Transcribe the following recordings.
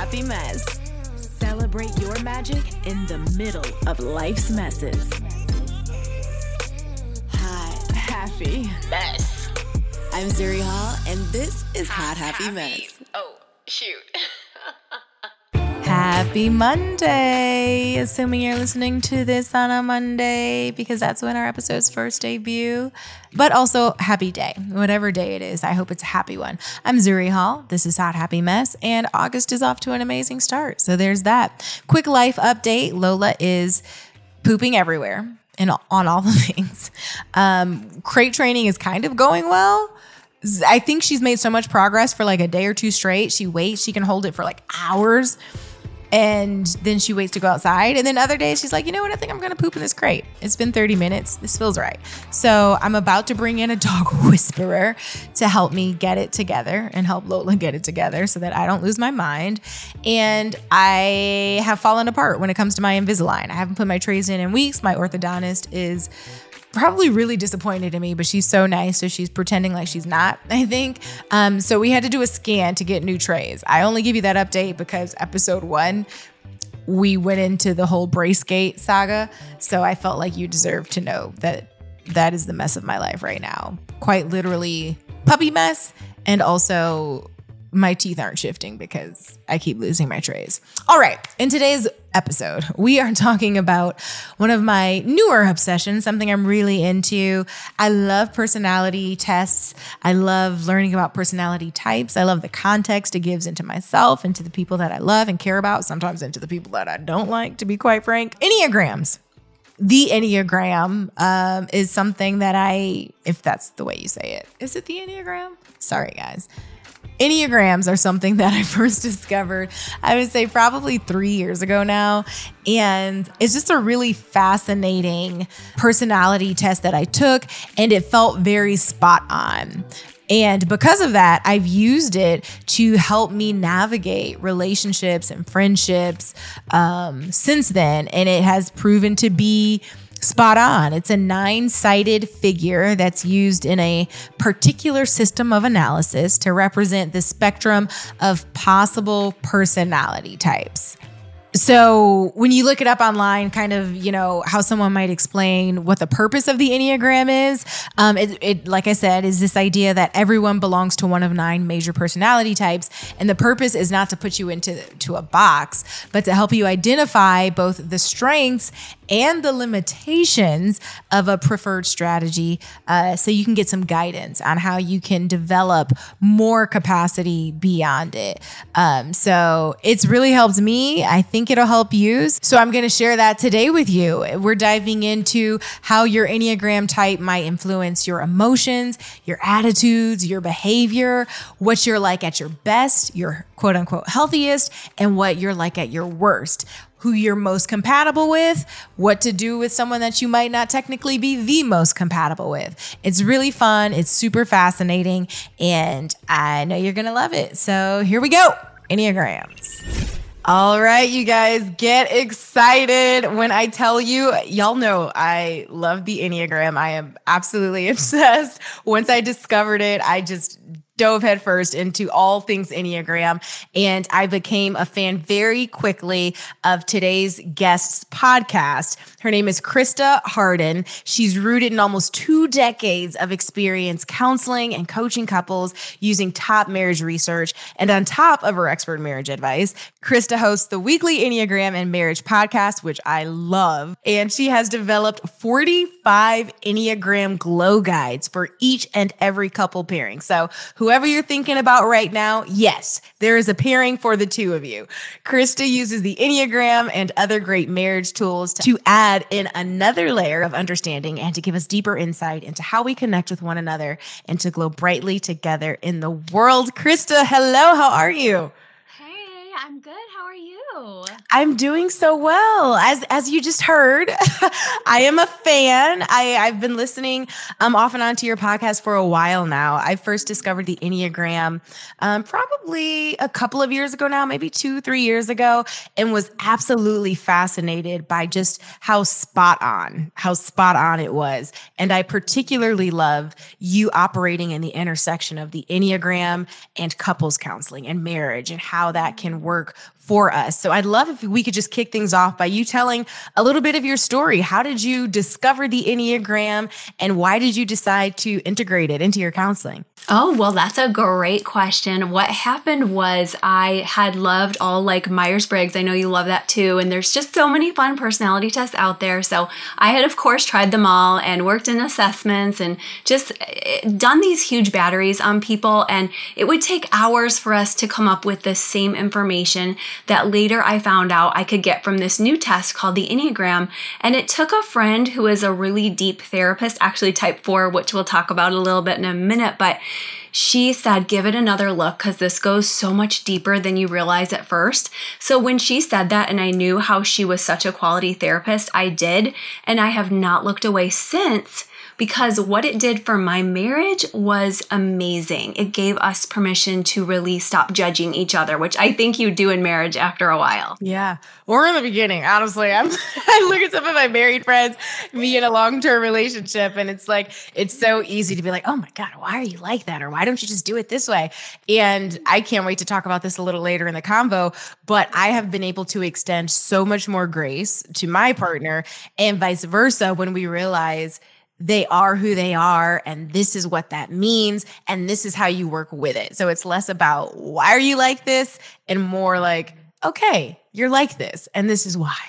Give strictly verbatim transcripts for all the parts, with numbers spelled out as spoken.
Happy Mess. Celebrate your magic in the middle of life's messes. Hot Happy Mess. I'm Zuri Hall, and this is Hot Happy, Happy Mess. Oh, shoot. Happy Monday, assuming you're listening to this on a Monday because that's when our episodes first debut. But also, happy day, whatever day it is. I hope it's a happy one. I'm Zuri Hall. This is Hot Happy Mess, and August is off to an amazing start. So there's that. Quick life update. Lola is pooping everywhere and on all the things. Um, crate training is kind of going well. I think she's made so much progress for like a day or two straight. She waits. She can hold it for like hours. And then she waits to go outside. And then other days she's like, you know what? I think I'm going to poop in this crate. It's been thirty minutes. This feels right. So I'm about to bring in a dog whisperer to help me get it together and help Lola get it together so that I don't lose my mind. And I have fallen apart when it comes to my Invisalign. I haven't put my trays in in weeks. My orthodontist is probably really disappointed in me, but she's so nice. So she's pretending like she's not, I think. Um, so we had to do a scan to get new trays. I only give you that update because episode one, we went into the whole Bracegate saga. So I felt like you deserve to know that that is the mess of my life right now. Quite literally puppy mess. And also my teeth aren't shifting because I keep losing my trays. All right. In today's episode, we are talking about one of my newer obsessions, something I'm really into. I love personality tests. I love learning about personality types. I love the context it gives into myself, into the people that I love and care about, sometimes into the people that I don't like, to be quite frank. Enneagrams. The Enneagram um, is something that I, if that's the way you say it, is it the Enneagram? Sorry, guys. Enneagrams are something that I first discovered, I would say probably three years ago now. And it's just a really fascinating personality test that I took, and it felt very spot on. And because of that, I've used it to help me navigate relationships and friendships um, since then. And it has proven to be spot on. It's a nine-sided figure that's used in a particular system of analysis to represent the spectrum of possible personality types. So when you look it up online, kind of, you know, how someone might explain what the purpose of the Enneagram is, um, it, it, like I said, is this idea that everyone belongs to one of nine major personality types. And the purpose is not to put you into to a box, but to help you identify both the strengths and the limitations of a preferred strategy, uh, so you can get some guidance on how you can develop more capacity beyond it. Um, so it's really helped me. I think it'll help you. So I'm going to share that today with you. We're diving into how your Enneagram type might influence your emotions, your attitudes, your behavior, what you're like at your best, your quote unquote healthiest, and what you're like at your worst. Who you're most compatible with, what to do with someone that you might not technically be the most compatible with. It's really fun. It's super fascinating. And I know you're going to love it. So here we go. Enneagrams. All right, you guys, get excited when I tell you. Y'all know I love the Enneagram. I am absolutely obsessed. Once I discovered it, I just dove headfirst into all things Enneagram, and I became a fan very quickly of today's guest's podcast. Her name is Krista Harden. She's rooted in almost two decades of experience counseling and coaching couples using top marriage research. And on top of her expert marriage advice, Krista hosts the weekly Enneagram and Marriage podcast, which I love. And she has developed forty-five Enneagram glow guides for each and every couple pairing. So who Whoever you're thinking about right now, yes, there is a pairing for the two of you. Krista uses the Enneagram and other great marriage tools to add in another layer of understanding and to give us deeper insight into how we connect with one another and to glow brightly together in the world. Krista, hello, how are you? Hey, I'm good. How are you? I'm doing so well. As as you just heard, I am a fan. I, I've been listening um, off and on to your podcast for a while now. I first discovered the Enneagram um, probably a couple of years ago now, maybe two, three years ago, and was absolutely fascinated by just how spot on, how spot on it was. And I particularly love you operating in the intersection of the Enneagram and couples counseling and marriage and how that can work for us. So I'd love if we could just kick things off by you telling a little bit of your story. How did you discover the Enneagram and why did you decide to integrate it into your counseling? Oh, well, that's a great question. What happened was I had loved all like Myers-Briggs. I know you love that too. And there's just so many fun personality tests out there. So I had, of course, tried them all and worked in assessments and just done these huge batteries on people. And it would take hours for us to come up with the same information that later I found out I could get from this new test called the Enneagram. And it took a friend who is a really deep therapist, actually type four, which we'll talk about a little bit in a minute, but she said, give it another look because this goes so much deeper than you realize at first. So when she said that and I knew how she was such a quality therapist, I did. And I have not looked away since, because what it did for my marriage was amazing. It gave us permission to really stop judging each other, which I think you do in marriage after a while. Yeah. Or in the beginning, honestly. I'm, I look at some of my married friends, me in a long-term relationship, and it's like, it's so easy to be like, oh my God, why are you like that? Or why don't you just do it this way? And I can't wait to talk about this a little later in the convo, but I have been able to extend so much more grace to my partner and vice versa when we realize they are who they are, and this is what that means, and this is how you work with it. So it's less about why are you like this, and more like, okay, you're like this, and this is why.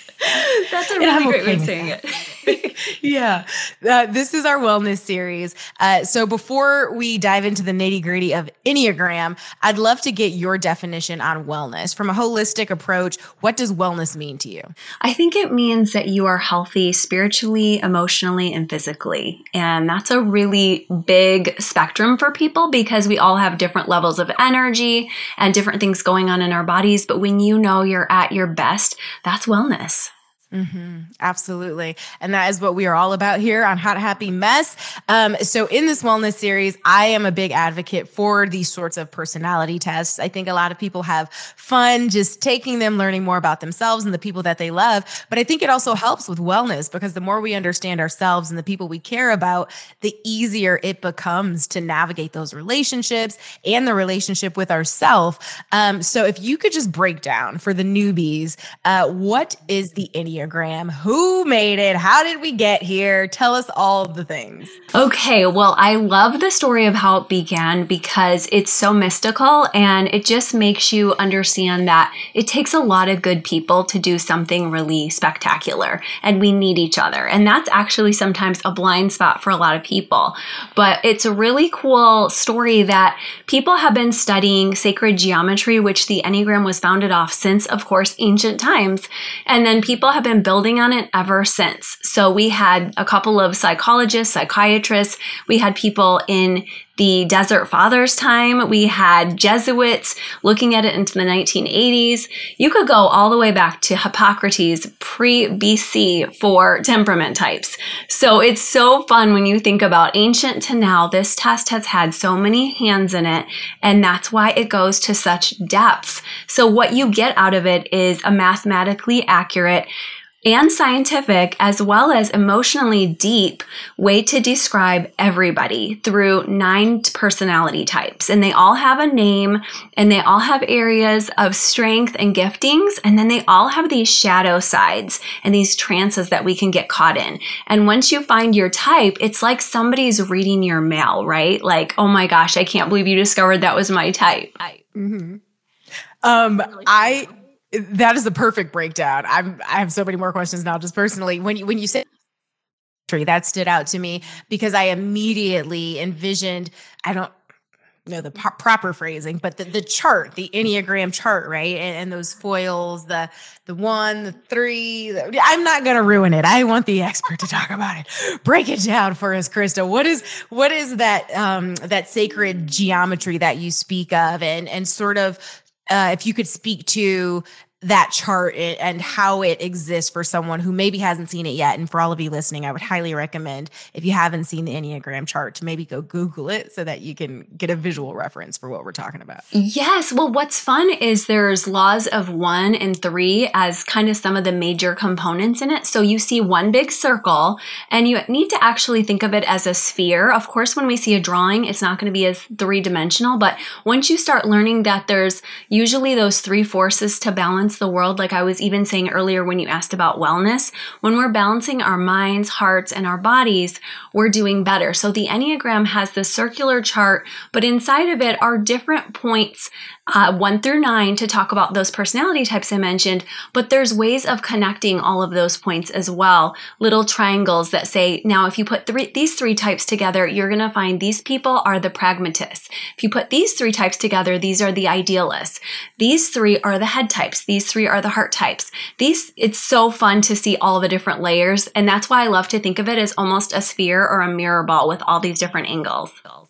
That's a really great way of saying it. Yeah. Uh, this is our wellness series. Uh, so before we dive into the nitty gritty of Enneagram, I'd love to get your definition on wellness. From a holistic approach, what does wellness mean to you? I think it means that you are healthy spiritually, emotionally, and physically. And that's a really big spectrum for people because we all have different levels of energy and different things going on in our bodies. But when you know you're at your best, that's wellness. Mm-hmm. Absolutely. And that is what we are all about here on Hot Happy Mess. Um, so in this wellness series, I am a big advocate for these sorts of personality tests. I think a lot of people have fun just taking them, learning more about themselves and the people that they love. But I think it also helps with wellness because the more we understand ourselves and the people we care about, the easier it becomes to navigate those relationships and the relationship with ourselves. Um, so if you could just break down for the newbies, uh, what is the Enneagram? Who made it? How did we get here? Tell us all the things. Okay, well, I love the story of how it began because it's so mystical and it just makes you understand that it takes a lot of good people to do something really spectacular and we need each other. And that's actually sometimes a blind spot for a lot of people. But it's a really cool story that people have been studying sacred geometry, which the Enneagram was founded off since, of course, ancient times. And then people have been building on it ever since. So we had a couple of psychologists, psychiatrists, we had people in the Desert Fathers time, we had Jesuits looking at it into the nineteen eighties. You could go all the way back to Hippocrates pre-B C for temperament types. So it's so fun when you think about ancient to now, this test has had so many hands in it, and that's why it goes to such depths. So what you get out of it is a mathematically accurate and scientific, as well as emotionally deep way to describe everybody through nine personality types. And they all have a name and they all have areas of strength and giftings. And then they all have these shadow sides and these trances that we can get caught in. And once you find your type, it's like somebody's reading your mail, right? Like, oh my gosh, I can't believe you discovered that was my type. Mm-hmm. Um, I... That is the perfect breakdown. I'm, I have so many more questions now, just personally. When you, when you said that stood out to me because I immediately envisioned, I don't know the po- proper phrasing, but the, the chart, the Enneagram chart, right? And, and those foils, the, the one, the three, the, I'm not going to ruin it. I want the expert to talk about it. Break it down for us, Krista. What is, what is that, um, that sacred geometry that you speak of and, and sort of, uh, if you could speak to that chart and how it exists for someone who maybe hasn't seen it yet. And for all of you listening, I would highly recommend, if you haven't seen the Enneagram chart, to maybe go Google it so that you can get a visual reference for what we're talking about. Yes. Well, what's fun is there's laws of one and three as kind of some of the major components in it. So you see one big circle, and you need to actually think of it as a sphere. Of course, when we see a drawing, it's not going to be as three-dimensional, but once you start learning that there's usually those three forces to balance the world, like I was even saying earlier when you asked about wellness, when we're balancing our minds, hearts, and our bodies, we're doing better. So the Enneagram has this circular chart, but inside of it are different points, uh, one through nine, to talk about those personality types I mentioned, but there's ways of connecting all of those points as well. Little triangles that say, now if you put three, these three types together, you're going to find these people are the pragmatists. If you put these three types together, these are the idealists. These three are the head types. These three are the heart types. These, it's so fun to see all the different layers. And that's why I love to think of it as almost a sphere or a mirror ball with all these different angles.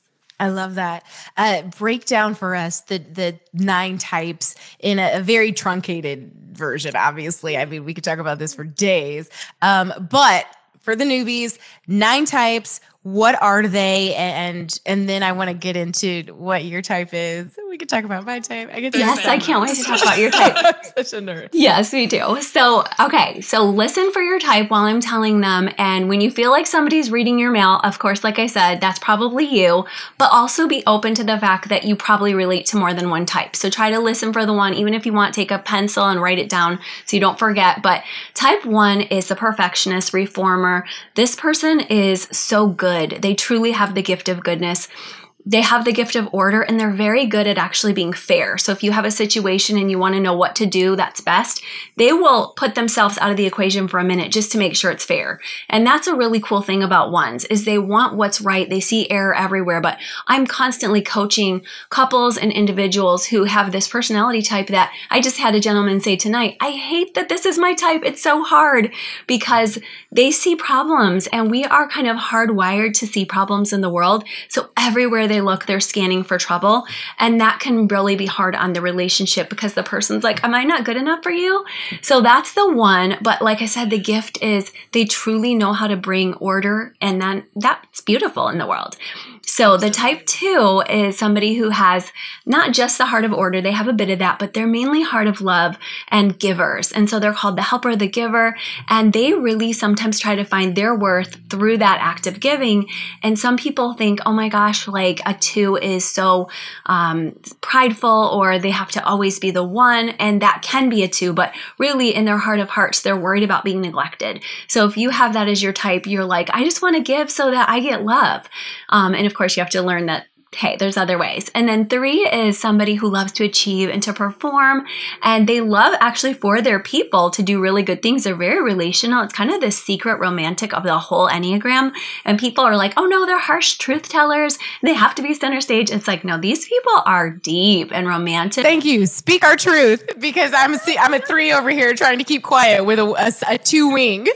I love that. Uh, break down for us the the nine types in a, a very truncated version, obviously. I mean, we could talk about this for days. Um, but for the newbies, nine types, what are they? And and then I want to get into what your type is. We could talk about my type. I get to yes, I can't wait to talk about your type. I'm such a nerd. Yes, we do. So, okay. So listen for your type while I'm telling them. And when you feel like somebody's reading your mail, of course, like I said, that's probably you, but also be open to the fact that you probably relate to more than one type. So try to listen for the one, even if you want, take a pencil and write it down so you don't forget. But type one is the perfectionist, reformer. This person is so good. They truly have the gift of goodness. They have the gift of order, and they're very good at actually being fair. So if you have a situation and you want to know what to do that's best, they will put themselves out of the equation for a minute just to make sure it's fair. And that's a really cool thing about ones, is they want what's right. They see error everywhere. But I'm constantly coaching couples and individuals who have this personality type that I just had a gentleman say tonight, I hate that this is my type. It's so hard, because they see problems, and we are kind of hardwired to see problems in the world. So everywhere they look, they're scanning for trouble. And that can really be hard on the relationship, because the person's like, am I not good enough for you? So that's the one. But like I said, the gift is they truly know how to bring order, and then that's beautiful in the world. So the type two is somebody who has not just the heart of order, they have a bit of that, but they're mainly heart of love and givers. And so they're called the helper, the giver, and they really sometimes try to find their worth through that act of giving. And some people think, oh my gosh, like a two is so um, prideful, or they have to always be the one, and that can be a two, but really in their heart of hearts, they're worried about being neglected. So if you have that as your type, you're like, I just want to give so that I get love. Um, and of course, you have to learn that, hey, there's other ways. And then three is somebody who loves to achieve and to perform, and they love actually for their people to do really good things. They're very relational. It's kind of the secret romantic of the whole Enneagram. And people are like, oh no, they're harsh truth tellers. They have to be center stage. It's like, no, these people are deep and romantic. Thank you. Speak our truth, because I'm a, I'm a three over here trying to keep quiet with a, a, a two wing.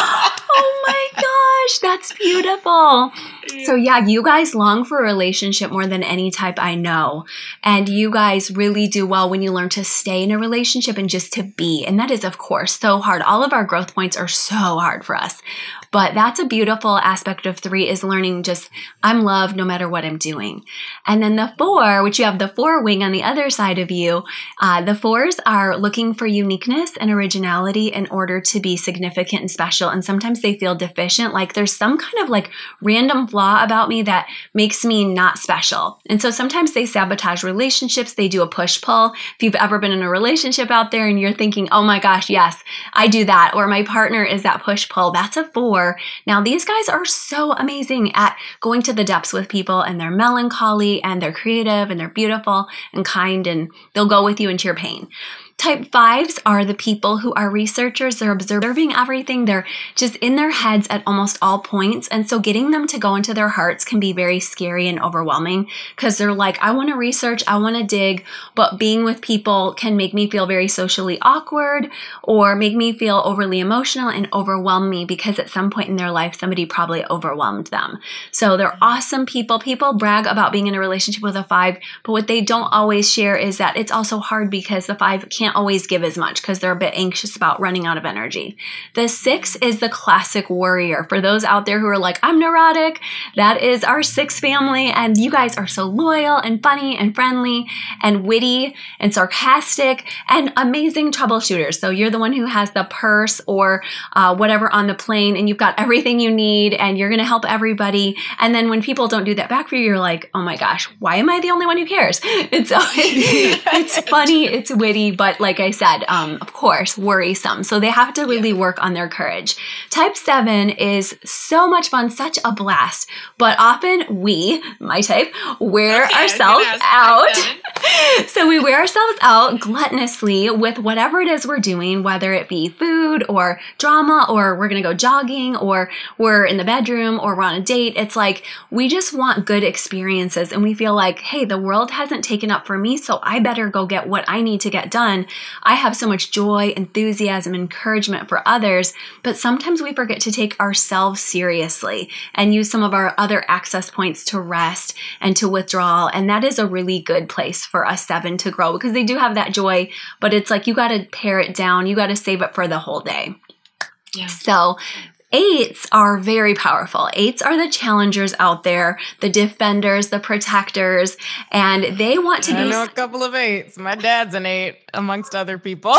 Oh my gosh, that's beautiful. So yeah, you guys long for a relationship more than any type I know. And you guys really do well when you learn to stay in a relationship and just to be. And that is, of course, so hard. All of our growth points are so hard for us. But that's a beautiful aspect of three, is learning just, I'm loved no matter what I'm doing. And then the four, which you have the four wing on the other side of you, uh, the fours are looking for uniqueness and originality in order to be significant and special. And sometimes they feel deficient, like there's some kind of like random flaw about me that makes me not special. And so sometimes they sabotage relationships. They do a push-pull. If you've ever been in a relationship out there and you're thinking, oh my gosh, yes, I do that, or my partner is that push-pull, that's a four. Now, these guys are so amazing at going to the depths with people, and they're melancholy, and they're creative, and they're beautiful and kind, and they'll go with you into your pain. Type fives are the people who are researchers. They're observing everything. They're just in their heads at almost all points. And so getting them to go into their hearts can be very scary and overwhelming, because they're like, I want to research, I want to dig, but being with people can make me feel very socially awkward, or make me feel overly emotional and overwhelm me, because at some point in their life, somebody probably overwhelmed them. So they're awesome people. People brag about being in a relationship with a five, but what they don't always share is that it's also hard, because the five can't can't always give as much because they're a bit anxious about running out of energy. The six is the classic worrier. For those out there who are like, I'm neurotic, that is our six family. And you guys are so loyal and funny and friendly and witty and sarcastic and amazing troubleshooters. So you're the one who has the purse or uh, whatever on the plane, and you've got everything you need, and you're going to help everybody. And then when people don't do that back for you, you're like, oh my gosh, why am I the only one who cares? And so it's funny, it's witty, but like I said, um, of course, worrisome. So they have to really work on their courage. Type seven is so much fun, such a blast, but often we, my type, wear okay, ourselves out. So we wear ourselves out gluttonously with whatever it is we're doing, whether it be food or drama, or we're going to go jogging, or we're in the bedroom, or we're on a date. It's like we just want good experiences, and we feel like, hey, the world hasn't taken up for me, so I better go get what I need to get done. I have so much joy, enthusiasm, encouragement for others, but sometimes we forget to take ourselves seriously and use some of our other access points to rest and to withdrawal. And that is a really good place for a seven to grow, because they do have that joy, but it's like you got to pare it down. You got to save it for the whole day. Yeah. So eights are very powerful. Eights are the challengers out there, the defenders, the protectors, and they want to I be... I know a couple of eights. My dad's an eight, amongst other people.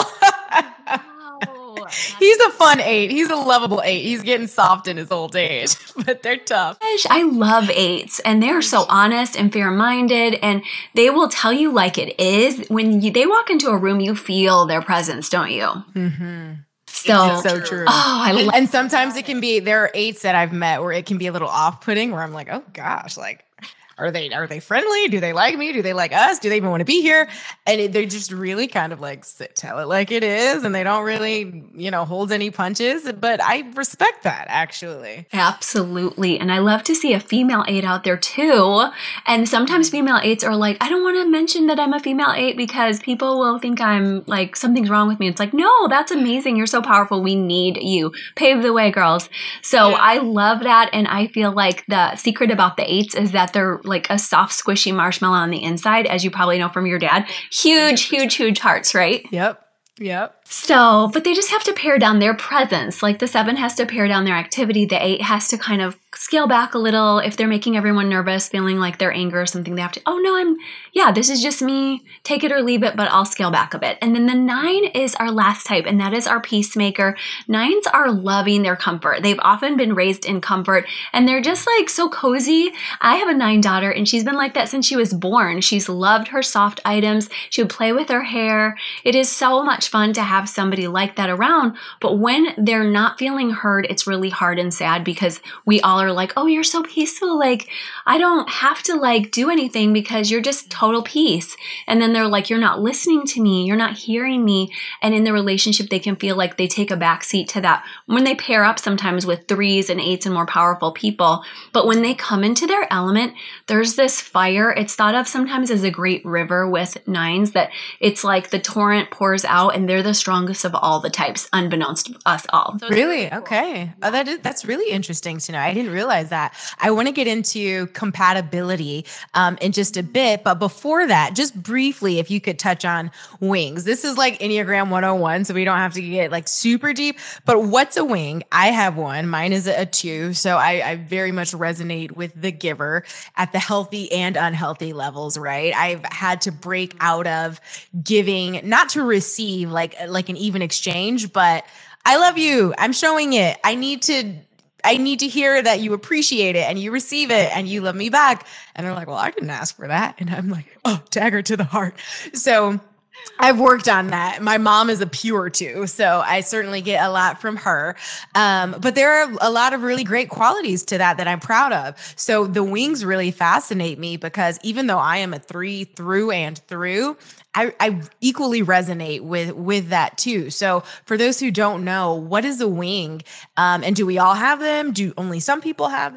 He's a fun eight. He's a lovable eight. He's getting soft in his old age, but they're tough. I love eights, and they're so honest and fair-minded, and they will tell you like it is. When you, they walk into a room, you feel their presence, don't you? Mm-hmm. So, so true. Oh, I love and sometimes it can be, there are eights that I've met where it can be a little off-putting, where I'm like, oh gosh, like, Are they are they friendly? Do they like me? Do they like us? Do they even want to be here? And it, they just really kind of like sit, tell it like it is, and they don't really, you know, hold any punches. But I respect that, actually. Absolutely. And I love to see a female eight out there too. And sometimes female eights are like, I don't want to mention that I'm a female eight because people will think I'm like, something's wrong with me. It's like, no, that's amazing. You're so powerful. We need you. Pave the way, girls. So yeah. I love that. And I feel like the secret about the eights is that they're like a soft, squishy marshmallow on the inside, as you probably know from your dad. Huge, huge, huge hearts, right? Yep. Yep. So, but they just have to pare down their presence. Like the seven has to pare down their activity. The eight has to kind of scale back a little. If they're making everyone nervous, feeling like they're anger or something, they have to, oh no, I'm, yeah, this is just me. Take it or leave it, but I'll scale back a bit. And then the nine is our last type, and that is our peacemaker. Nines are loving their comfort. They've often been raised in comfort, and they're just like so cozy. I have a nine daughter, and she's been like that since she was born. She's loved her soft items. She would play with her hair. It is so much fun to have somebody like that around. But when they're not feeling heard, it's really hard and sad because we all are like, oh, you're so peaceful. Like, I don't have to like do anything because you're just total peace. And then they're like, you're not listening to me. You're not hearing me. And in the relationship, they can feel like they take a backseat to that when they pair up sometimes with threes and eights and more powerful people. But when they come into their element, there's this fire. It's thought of sometimes as a great river with nines, that it's like the torrent pours out and they're the strongest of all the types, unbeknownst to us all. So really? Okay. Oh, that is, that's really interesting to know. I didn't realize that. I want to get into compatibility um, in just a bit, but before that, just briefly, if you could touch on wings. This is like Enneagram one oh one, so we don't have to get like super deep, but what's a wing? I have one. Mine is a two, so I, I very much resonate with the giver at the healthy and unhealthy levels, right? I've had to break out of giving, not to receive like, like an even exchange, but I love you. I'm showing it. I need to I need to hear that you appreciate it and you receive it and you love me back. And they're like, well, I didn't ask for that. And I'm like, oh, dagger to the heart. So I've worked on that. My mom is a pure two, so I certainly get a lot from her. Um, but there are a lot of really great qualities to that that I'm proud of. So the wings really fascinate me because even though I am a three through and through, I, I equally resonate with, with that too. So for those who don't know, what is a wing? Um, and do we all have them? Do only some people have them?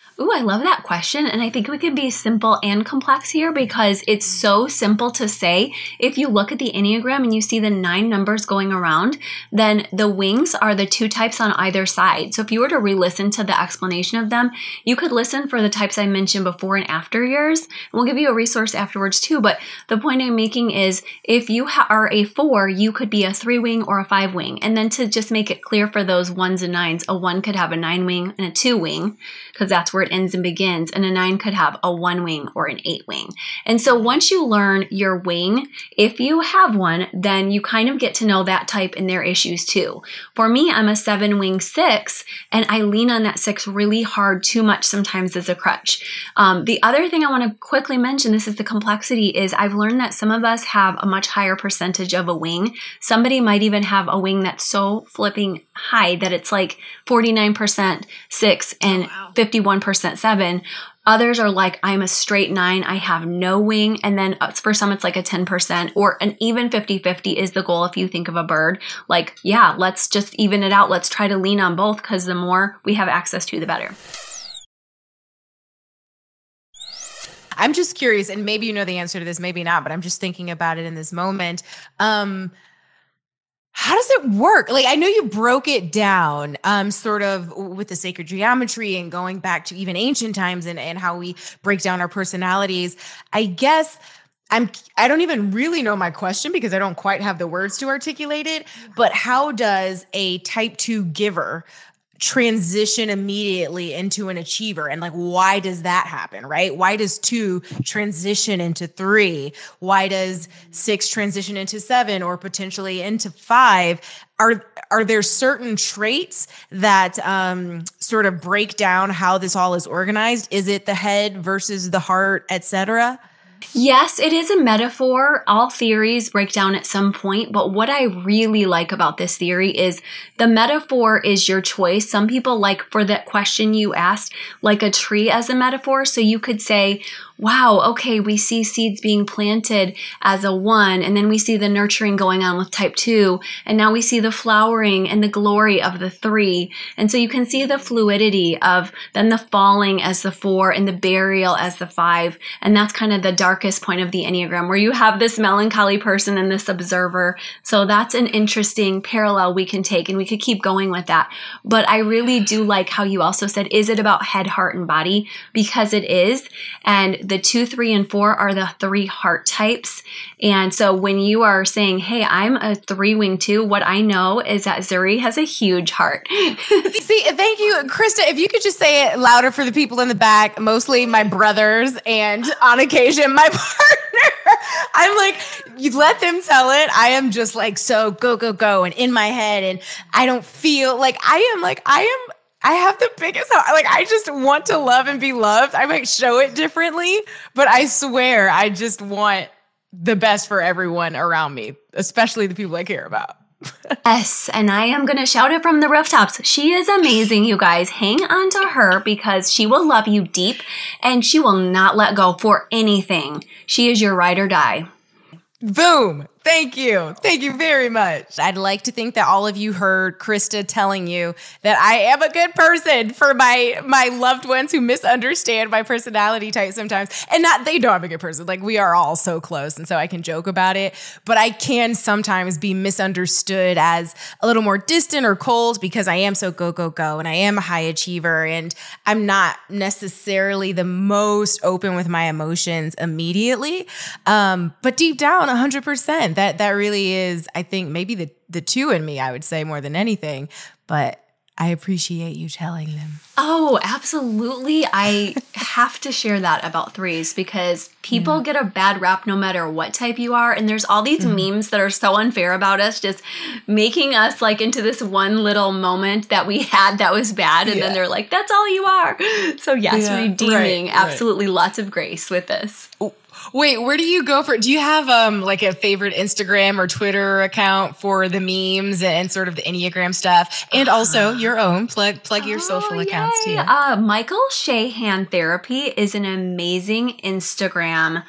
Ooh, I love that question. And I think we can be simple and complex here because it's so simple to say. If you look at the Enneagram and you see the nine numbers going around, then the wings are the two types on either side. So if you were to re-listen to the explanation of them, you could listen for the types I mentioned before and after years. And we'll give you a resource afterwards too. But the point I'm making is if you ha- are a four, you could be a three wing or a five wing. And then to just make it clear for those ones and nines, a one could have a nine wing and a two wing because that's where it ends and begins, and a nine could have a one wing or an eight wing. And so once you learn your wing, if you have one, then you kind of get to know that type and their issues too. For me, I'm a seven wing six, and I lean on that six really hard, too much sometimes as a crutch. Um, the other thing I want to quickly mention, this is the complexity, is I've learned that some of us have a much higher percentage of a wing. Somebody might even have a wing that's so flipping high that it's like forty-nine percent six and oh, wow. fifty-one percent seven. Others are like, I'm a straight nine, I have no wing. And then for some, it's like a ten percent or an even fifty-fifty is the goal if you think of a bird. Like, yeah, let's just even it out. Let's try to lean on both because the more we have access to, the better. I'm just curious, and maybe you know the answer to this, maybe not, but I'm just thinking about it in this moment. Um, How does it work? Like, I know you broke it down um, sort of with the sacred geometry and going back to even ancient times and, and how we break down our personalities. I guess I'm, I don't even really know my question because I don't quite have the words to articulate it, but how does a type two giver transition immediately into an achiever? And like, why does that happen, right? Why does two transition into three? Why does six transition into seven or potentially into five? Are, are there certain traits that um, sort of break down how this all is organized? Is it the head versus the heart, et cetera? Yes, it is a metaphor. All theories break down at some point, but what I really like about this theory is the metaphor is your choice. Some people like, for that question you asked, like a tree as a metaphor. So you could say, wow, okay, we see seeds being planted as a one, and then we see the nurturing going on with type two, and now we see the flowering and the glory of the three. And so you can see the fluidity of then the falling as the four and the burial as the five. And that's kind of the darkest point of the Enneagram, where you have this melancholy person and this observer. So that's an interesting parallel we can take, and we could keep going with that. But I really do like how you also said, is it about head, heart, and body? Because it is. And the two, three, and four are the three heart types. And so when you are saying, hey, I'm a three wing two, what I know is that Zuri has a huge heart. See, thank you, Krista. If you could just say it louder for the people in the back, mostly my brothers and on occasion my partner. I'm like, you let them tell it. I am just like, so go, go, go. And in my head, and I don't feel like I am like, I am I have the biggest heart. Like, I just want to love and be loved. I might show it differently, but I swear I just want the best for everyone around me, especially the people I care about. Yes, and I am going to shout it from the rooftops. She is amazing, you guys. Hang on to her because she will love you deep and she will not let go for anything. She is your ride or die. Boom. Thank you. Thank you very much. I'd like to think that all of you heard Krista telling you that I am a good person for my my loved ones who misunderstand my personality type sometimes. And not they know I'm a good person. Like, we are all so close, and so I can joke about it. But I can sometimes be misunderstood as a little more distant or cold because I am so go, go, go. And I am a high achiever. And I'm not necessarily the most open with my emotions immediately. Um, but deep down, one hundred percent. That that really is, I think, maybe the, the two in me, I would say, more than anything. But I appreciate you telling them. Oh, absolutely. I have to share that about threes because people yeah. get a bad rap no matter what type you are. And there's all these mm-hmm. memes that are so unfair about us, just making us like into this one little moment that we had that was bad. And yeah. then they're like, that's all you are. So yes, yeah. redeeming right, absolutely right. lots of grace with this. Oh. Wait, where do you go for, do you have um like a favorite Instagram or Twitter account for the memes and sort of the Enneagram stuff? And also your own, plug plug your oh, social yay. accounts too. Uh, Michael Shahan Therapy is an amazing Instagram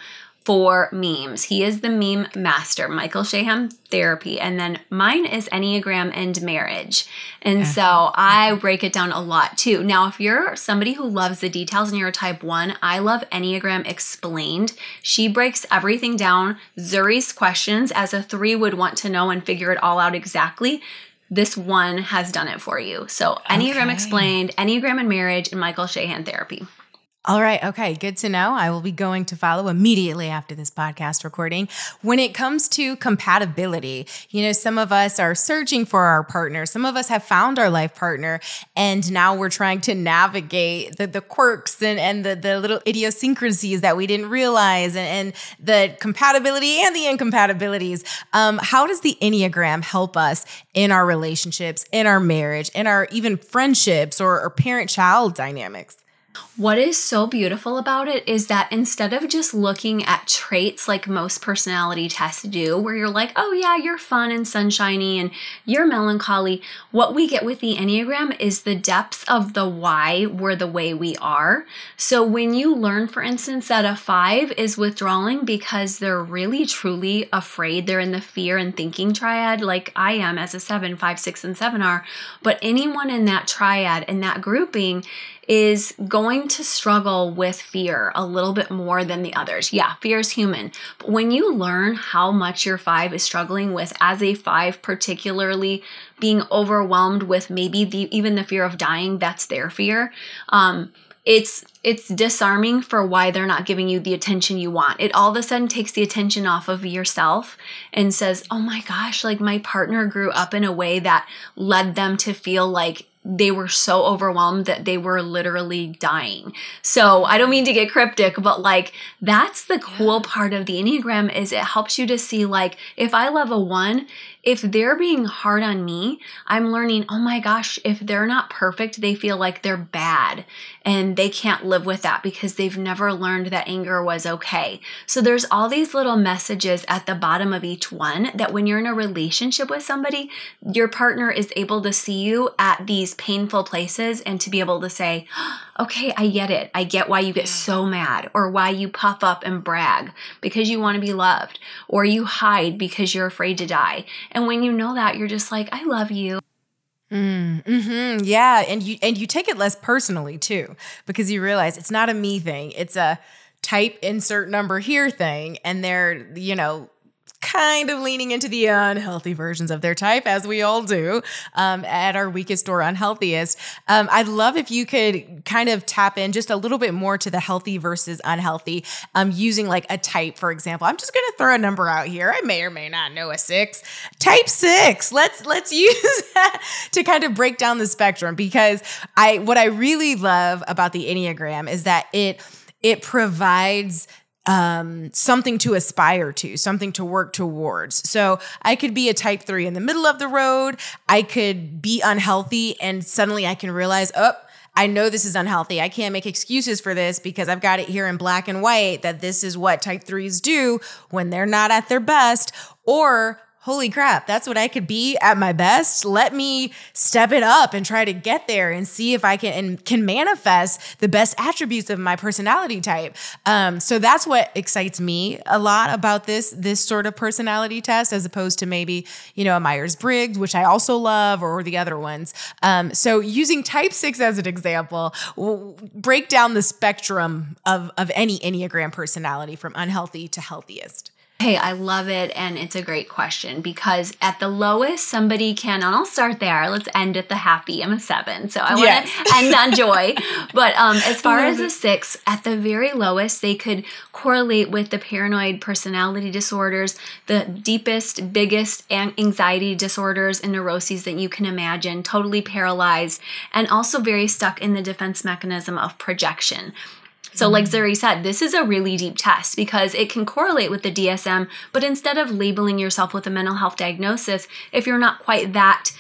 for memes. He is the meme master, Michael Shahan Therapy. And then mine is Enneagram and Marriage. And okay. so I break it down a lot too. Now, if you're somebody who loves the details and you're a type one, I love Enneagram Explained. She breaks everything down. Zuri's questions, as a three would want to know and figure it all out exactly. This one has done it for you. So Enneagram okay. Explained, Enneagram and Marriage, and Michael Shahan Therapy. All right. Okay. Good to know. I will be going to follow immediately after this podcast recording. When it comes to compatibility, you know, some of us are searching for our partner. Some of us have found our life partner, and now we're trying to navigate the, the quirks and, and the, the little idiosyncrasies that we didn't realize, and, and the compatibility and the incompatibilities. Um, how does the Enneagram help us in our relationships, in our marriage, in our even friendships or, or parent-child dynamics? What is so beautiful about it is that instead of just looking at traits like most personality tests do, where you're like, oh yeah, you're fun and sunshiny and you're melancholy, what we get with the Enneagram is the depths of the why we're the way we are. So when you learn, for instance, that a five is withdrawing because they're really truly afraid, they're in the fear and thinking triad like I am as a seven, five, six, and seven are, but anyone in that triad, in that grouping, is going to struggle with fear a little bit more than the others. Yeah, fear is human. But when you learn how much your five is struggling with as a five, particularly being overwhelmed with maybe the even the fear of dying, that's their fear. Um, it's it's disarming for why they're not giving you the attention you want. It all of a sudden takes the attention off of yourself and says, oh my gosh, like my partner grew up in a way that led them to feel like they were so overwhelmed that they were literally dying. So I don't mean to get cryptic, but like that's the cool part of the Enneagram is it helps you to see like if I love a one, if they're being hard on me, I'm learning, oh my gosh, if they're not perfect, they feel like they're bad and they can't live with that because they've never learned that anger was okay. So there's all these little messages at the bottom of each one that when you're in a relationship with somebody, your partner is able to see you at these painful places and to be able to say, okay, I get it. I get why you get so mad or why you puff up and brag because you want to be loved or you hide because you're afraid to die. And when you know that, you're just like, I love you. Mm, mm-hmm, yeah. And you, and you take it less personally too, because you realize it's not a me thing. It's a type insert number here thing. And they're, you know, kind of leaning into the unhealthy versions of their type, as we all do, um, at our weakest or unhealthiest. Um, I'd love if you could kind of tap in just a little bit more to the healthy versus unhealthy, um, using like a type, for example. I'm just going to throw a number out here. I may or may not know a six. Type six. Let's let's use that to kind of break down the spectrum, because I what I really love about the Enneagram is that it it provides Um, something to aspire to, something to work towards. So I could be a type three in the middle of the road. I could be unhealthy and suddenly I can realize, oh, I know this is unhealthy. I can't make excuses for this because I've got it here in black and white that this is what type threes do when they're not at their best. Or holy crap, that's what I could be at my best. Let me step it up and try to get there and see if I can and can manifest the best attributes of my personality type. Um, so that's what excites me a lot about this, this sort of personality test, as opposed to maybe, you know, a Myers-Briggs, which I also love, or the other ones. Um, so using type six as an example, we'll break down the spectrum of, of any Enneagram personality from unhealthy to healthiest. Hey, I love it, and it's a great question because at the lowest, somebody can, and I'll start there. Let's end at the happy. I'm a seven, so I want to yes. end on joy. But um, as far as a six, at the very lowest, they could correlate with the paranoid personality disorders, the deepest, biggest anxiety disorders and neuroses that you can imagine, totally paralyzed, and also very stuck in the defense mechanism of projection. So like Zuri said, this is a really deep test because it can correlate with the D S M, but instead of labeling yourself with a mental health diagnosis, if you're not quite that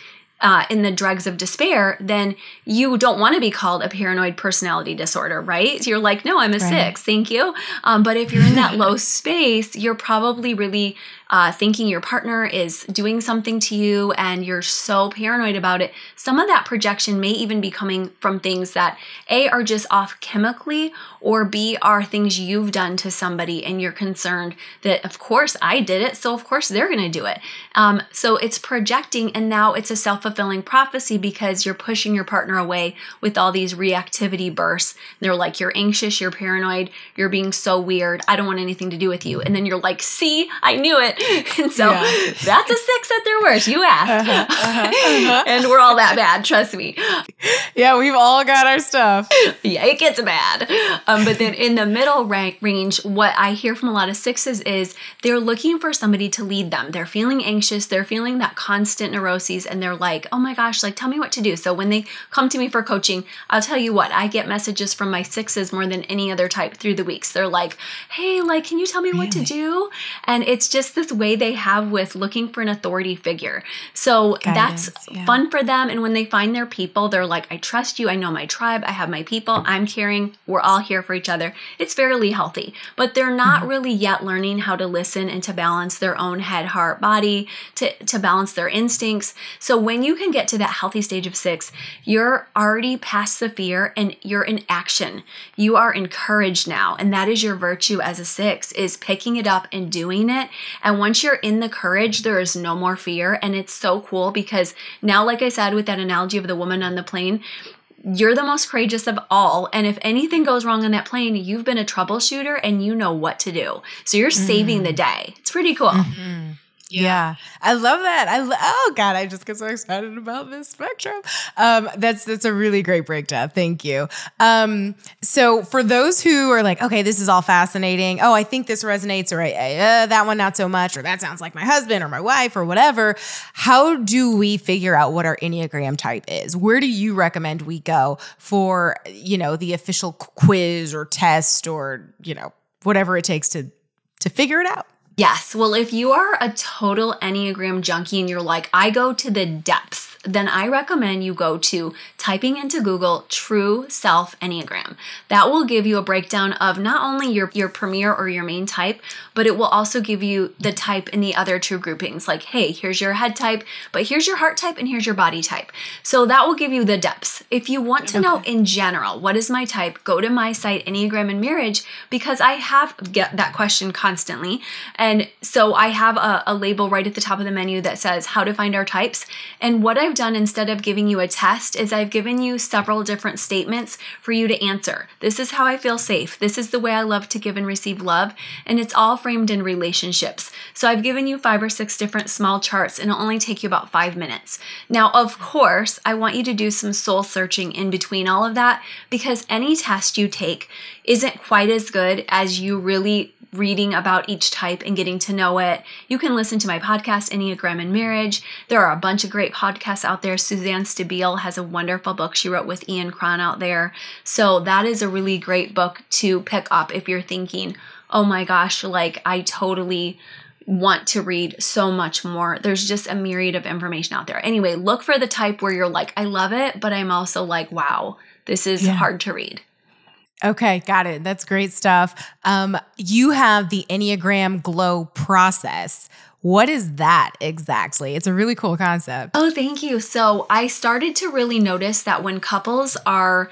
uh, in the dregs of despair, then you don't want to be called a paranoid personality disorder, right? You're like, no, I'm a right. six, thank you. Um, but if you're in that low space, you're probably really uh, thinking your partner is doing something to you and you're so paranoid about it. Some of that projection may even be coming from things that A, are just off chemically, or B, are things you've done to somebody and you're concerned that, of course, I did it, so of course they're going to do it. Um, so it's projecting, and now it's a self-fulfilling prophecy because you're pushing your partner away with all these reactivity bursts. They're like, you're anxious, you're paranoid, you're being so weird, I don't want anything to do with you. And then you're like, see, I knew it. And so yeah. that's a six at their worst. You asked. Uh-huh, uh-huh, uh-huh. And we're all that bad, trust me. Yeah, we've all got our stuff. Yeah, it gets bad. Um, but then in the middle rank range, what I hear from a lot of sixes is they're looking for somebody to lead them. They're feeling anxious. They're feeling that constant neuroses. And they're like, oh my gosh, like, tell me what to do. So when they come to me for coaching, I'll tell you what, I get messages from my sixes more than any other type through the weeks. They're like, hey, like, can you tell me really? what to do? And it's just this way they have with looking for an authority figure. So Guidance, that's yeah. fun for them. And when they find their people, they're like, I trust you. I know my tribe. I have my people. I'm caring. We're all here for each other. It's fairly healthy, but they're not mm-hmm. really yet learning how to listen and to balance their own head, heart, body, to, to balance their instincts. So when you can get to that healthy stage of six, you're already past the fear and you're in action. You are encouraged now. And that is your virtue as a six, is picking it up and doing it. And once you're in the courage, there is no more fear. And it's so cool because now, like I said, with that analogy of the woman on the plane, you're the most courageous of all. And if anything goes wrong on that plane, you've been a troubleshooter and you know what to do. So you're mm-hmm. saving the day. It's pretty cool. Mm-hmm. Yeah. yeah, I love that. I lo- oh God, I just get so excited about this spectrum. Um, that's that's a really great breakdown. Thank you. Um, so for those who are like, okay, this is all fascinating. Oh, I think this resonates, or uh, that one not so much, or that sounds like my husband or my wife or whatever. How do we figure out what our Enneagram type is? Where do you recommend we go for, you know, the official quiz or test or, you know, whatever it takes to to figure it out? Yes. Well, if you are a total Enneagram junkie and you're like, I go to the depths, then I recommend you go to typing into Google True Self Enneagram. That will give you a breakdown of not only your, your premier or your main type, but it will also give you the type in the other two groupings. Like, hey, here's your head type, but here's your heart type and here's your body type. So that will give you the depths. If you want to okay. know in general, what is my type, go to my site, Enneagram and Marriage, because I have get that question constantly. And so I have a, a label right at the top of the menu that says how to find our types. And what I've done instead of giving you a test is I've given you several different statements for you to answer. This is how I feel safe. This is the way I love to give and receive love. And it's all framed in relationships. So I've given you five or six different small charts and it'll only take you about five minutes. Now, of course, I want you to do some soul searching in between all of that because any test you take isn't quite as good as you really reading about each type and getting to know it. You can listen to my podcast, Enneagram and Marriage. There are a bunch of great podcasts out there. Suzanne Stabile has a wonderful book she wrote with Ian Cron out there. So that is a really great book to pick up if you're thinking, oh my gosh, like I totally want to read so much more. There's just a myriad of information out there. Anyway, look for the type where you're like, I love it, but I'm also like, wow, this is yeah. hard to read. Okay, got it. That's great stuff. Um, you have the Enneagram Glow process. What is that exactly? It's a really cool concept. Oh, thank you. So I started to really notice that when couples are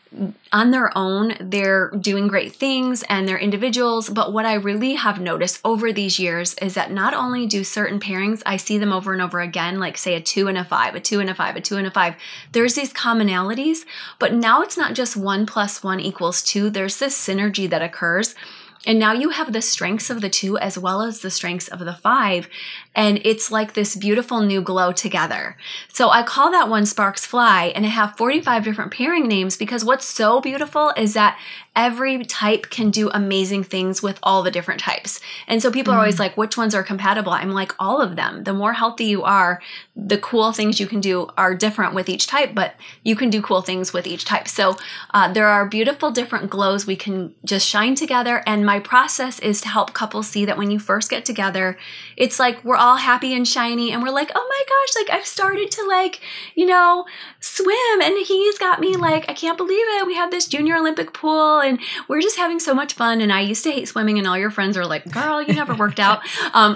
on their own, they're doing great things and they're individuals. But what I really have noticed over these years is that not only do certain pairings, I see them over and over again, like say a two and a five, a two and a five, a two and a five. There's these commonalities, but now it's not just one plus one equals two. There's this synergy that occurs. And now you have the strengths of the two as well as the strengths of the five. And it's like this beautiful new glow together. So I call that one Sparks Fly, and I have forty-five different pairing names because what's so beautiful is that every type can do amazing things with all the different types. And so people mm. are always like, which ones are compatible? I'm like, all of them. The more healthy you are, the cool things you can do are different with each type, but you can do cool things with each type. So uh, there are beautiful different glows we can just shine together. And my process is to help couples see that when you first get together, it's like we're all happy and shiny and we're like, oh my gosh, like I've started to like, you know, swim and he's got me like, I can't believe it. We have this junior Olympic pool and we're just having so much fun. And I used to hate swimming and all your friends are like, girl, you never worked out. Um,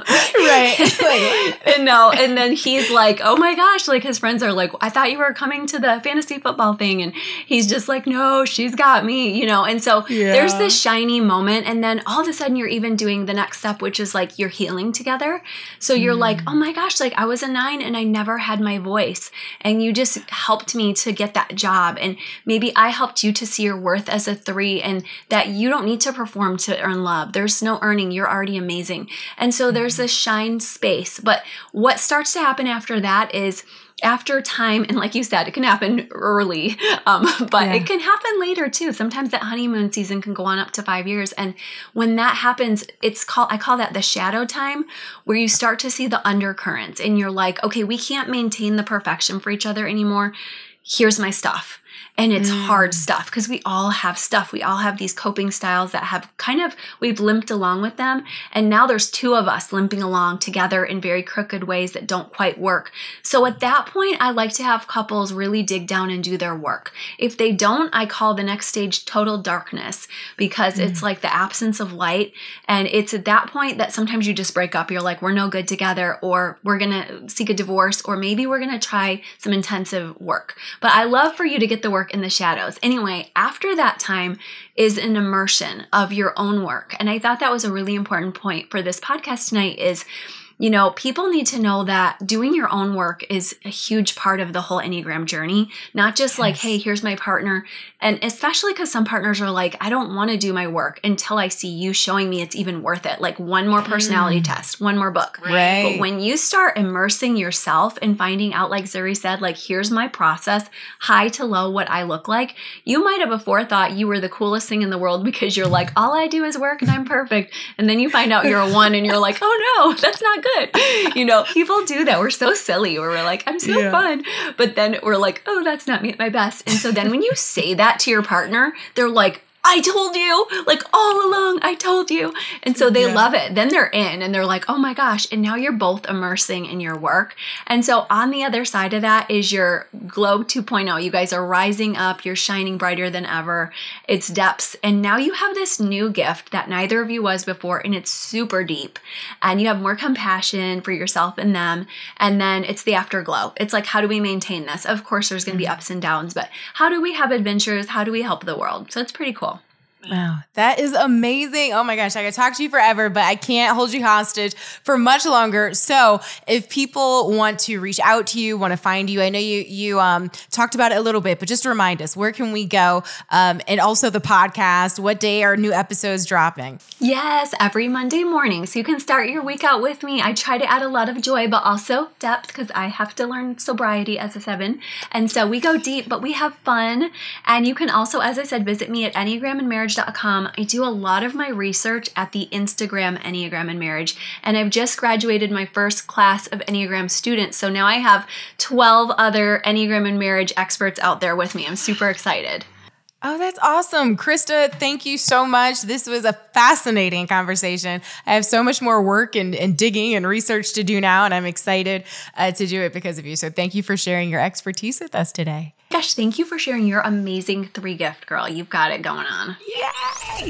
right. and no. And then he's like, oh my gosh, like his friends are like, I thought you were coming to the fantasy football thing. And he's just like, no, she's got me, you know? And so yeah. there's this shiny moment. And then all of a sudden you're even doing the next step, which is like you're healing together. So you're mm. like, oh my gosh, like I was a nine and I never had my voice. And you just helped me to get that job. And maybe I helped you to see your worth as a three and that you don't need to perform to earn love. There's no earning. You're already amazing. And so there's this shine space. But what starts to happen after that is after time, and like you said, it can happen early, um, but yeah. it can happen later too. Sometimes that honeymoon season can go on up to five years. And when that happens, it's called, I call that the shadow time, where you start to see the undercurrents and you're like, okay, we can't maintain the perfection for each other anymore. Here's my stuff. And it's mm. hard stuff because we all have stuff. We all have these coping styles that have kind of, we've limped along with them. And now there's two of us limping along together in very crooked ways that don't quite work. So at that point, I like to have couples really dig down and do their work. If they don't, I call the next stage total darkness because mm. it's like the absence of light. And it's at that point that sometimes you just break up. You're like, we're no good together, or we're going to seek a divorce, or maybe we're going to try some intensive work. But I love for you to get the work in the shadows. Anyway, after that time is an immersion of your own work. And I thought that was a really important point for this podcast tonight is, you know, people need to know that doing your own work is a huge part of the whole Enneagram journey, not just yes. like, hey, here's my partner. And especially because some partners are like, I don't want to do my work until I see you showing me it's even worth it. Like one more personality mm. test, one more book. Right. But when you start immersing yourself and finding out, like Zuri said, like, here's my process, high to low, what I look like, you might have before thought you were the coolest thing in the world because you're like, all I do is work and I'm perfect. And then you find out you're a one and you're like, oh no, that's not good. Good. You know, people do that. We're so silly where we're like, I'm so yeah. fun. But then we're like, oh, that's not me at my best. And so then when you say that to your partner, they're like, I told you, like all along, I told you. And so they yeah. love it. Then they're in and they're like, oh my gosh. And now you're both immersing in your work. And so on the other side of that is your glow two point oh. You guys are rising up. You're shining brighter than ever. It's depths. And now you have this new gift that neither of you was before. And it's super deep. And you have more compassion for yourself and them. And then it's the afterglow. It's like, how do we maintain this? Of course, there's going to be ups and downs, but how do we have adventures? How do we help the world? So it's pretty cool. Wow, that is amazing. Oh my gosh, I could talk to you forever, but I can't hold you hostage for much longer. So if people want to reach out to you, want to find you, I know you you um, talked about it a little bit, but just remind us, where can we go? Um, and also the podcast, what day are new episodes dropping? Yes, every Monday morning. So you can start your week out with me. I try to add a lot of joy, but also depth because I have to learn sobriety as a seven. And so we go deep, but we have fun. And you can also, as I said, visit me at enneagram and marriage dot com. I do a lot of my research at the Instagram Enneagram and Marriage, and I've just graduated my first class of Enneagram students. So now I have twelve other Enneagram and Marriage experts out there with me. I'm super excited. Oh, that's awesome. Krista, thank you so much. This was a fascinating conversation. I have so much more work and, and digging and research to do now, and I'm excited uh, to do it because of you. So thank you for sharing your expertise with us today. Gosh, thank you for sharing your amazing three gift, girl. You've got it going on. Yay!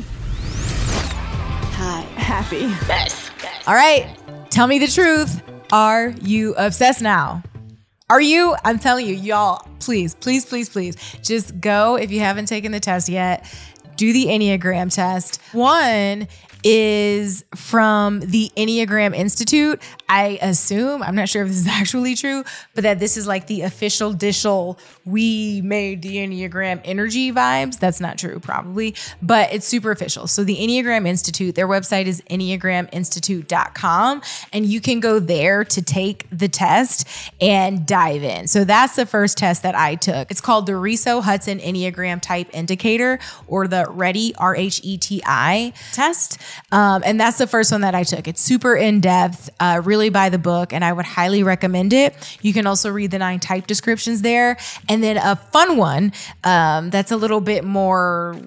Hi, happy. Yes. All right. Tell me the truth. Are you obsessed now? Are you? I'm telling you, y'all, please, please, please, please, just go if you haven't taken the test yet. Do the Enneagram test. One, is from the Enneagram Institute. I assume, I'm not sure if this is actually true, but that this is like the official dishel, we made the Enneagram energy vibes. That's not true, probably, but it's super official. So the Enneagram Institute, their website is enneagram institute dot com, and you can go there to take the test and dive in. So that's the first test that I took. It's called the Riso-Hudson Enneagram Type Indicator, or the RETI, R H E T I test. Um, and that's the first one that I took. It's super in-depth, uh, really by the book, and I would highly recommend it. You can also read the nine type descriptions there. And then a fun one um, that's a little bit more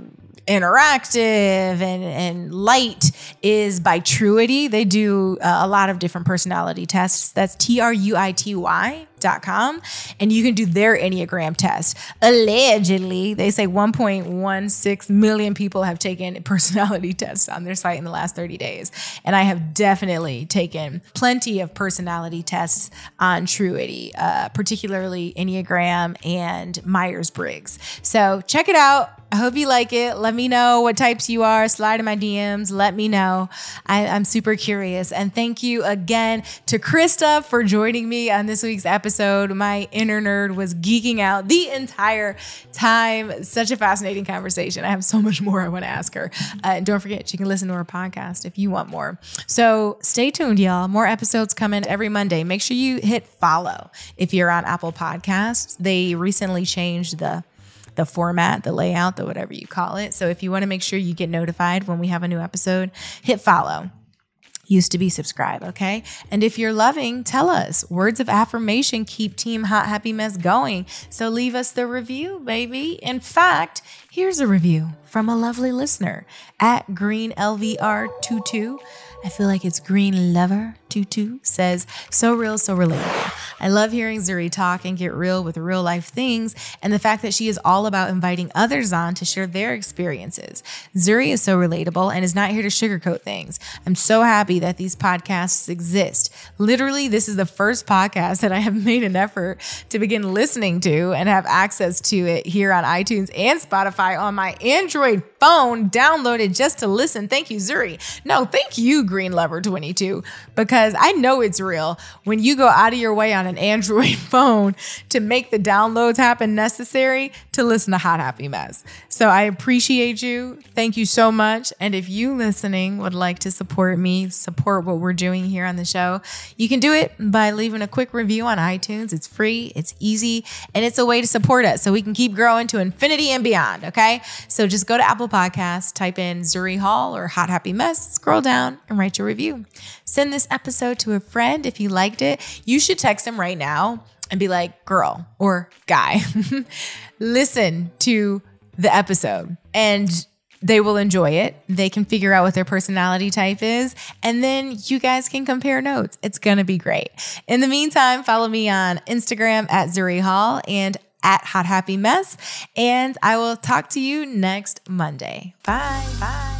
interactive and, and light is by Truity. They do uh, a lot of different personality tests. That's T R U I T Y dot com. And you can do their Enneagram test. Allegedly, they say one point one six million people have taken personality tests on their site in the last thirty days. And I have definitely taken plenty of personality tests on Truity, uh, particularly Enneagram and Myers-Briggs. So check it out. I hope you like it. Let me know what types you are. Slide in my D Ms. Let me know. I, I'm super curious. And thank you again to Krista for joining me on this week's episode. My inner nerd was geeking out the entire time. Such a fascinating conversation. I have so much more I want to ask her. Uh, and don't forget, you can listen to her podcast if you want more. So stay tuned, y'all. More episodes coming every Monday. Make sure you hit follow if you're on Apple Podcasts. They recently changed the the format, the layout, the whatever you call it. So if you want to make sure you get notified when we have a new episode, hit follow. Used to be subscribe, okay? And if you're loving, tell us. Words of affirmation keep Team Hot Happy Mess going. So leave us the review, baby. In fact, here's a review from a lovely listener at Green L V R twenty-two. I feel like it's Green Lover twenty-two says, so real, so relatable. I love hearing Zuri talk and get real with real life things, and the fact that she is all about inviting others on to share their experiences. Zuri is so relatable and is not here to sugarcoat things. I'm so happy that these podcasts exist. Literally, this is the first podcast that I have made an effort to begin listening to and have access to it here on iTunes and Spotify on my Android phone, downloaded just to listen. Thank you, Zuri. No, thank you, Green Lover twenty-two, because I know it's real when you go out of your way on an Android phone to make the downloads happen necessary to listen to Hot Happy Mess. So I appreciate you. Thank you so much. And if you listening would like to support me, support what we're doing here on the show, you can do it by leaving a quick review on iTunes. It's free, it's easy, and it's a way to support us so we can keep growing to infinity and beyond, okay? So just go to Apple Podcasts, type in Zuri Hall or Hot Happy Mess, scroll down and write your review. Send this episode to a friend if you liked it. You should text them right now and be like, girl or guy, listen to the episode and they will enjoy it. They can figure out what their personality type is, and then you guys can compare notes. It's going to be great. In the meantime, follow me on Instagram at Zuri Hall and at Hot Happy Mess, and I will talk to you next Monday. Bye. Bye.